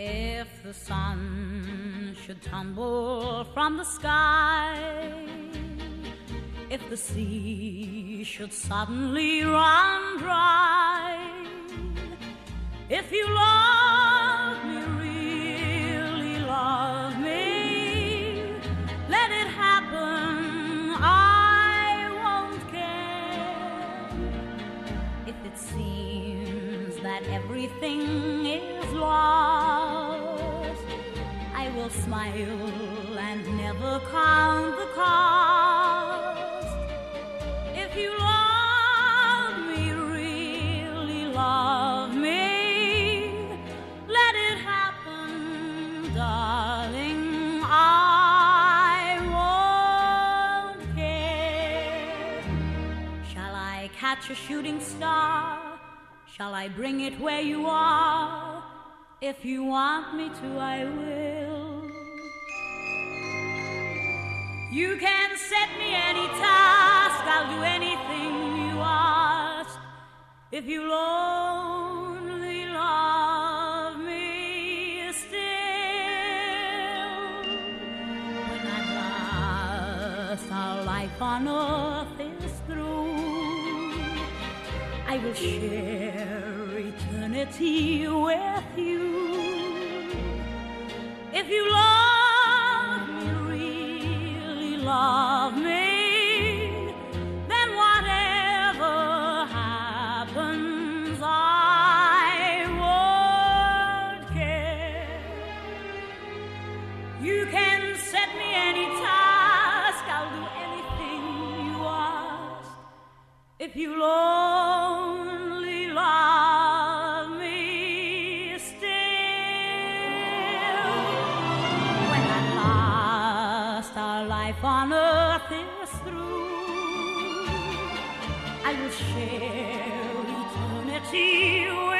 If the sun should tumble from the sky, if the sea should suddenly run dry, if you love me, really love me, let it happen, I won't care. If it seems that everything is lost, I will smile and never count the cost. If you love me, really love me, let it happen, darling, I won't care. Shall I catch a shooting star? Shall I bring it where you are? If you want me to, I will. You can set me any task, I'll do anything you ask. If you only love me still. When at last our life on earth is through, I will share eternity with you. If you love me, really love me, then whatever happens, I won't care. You can set me any task, I'll do anything you ask. If you only love me still. When at last our life on earth is through, I will share eternity with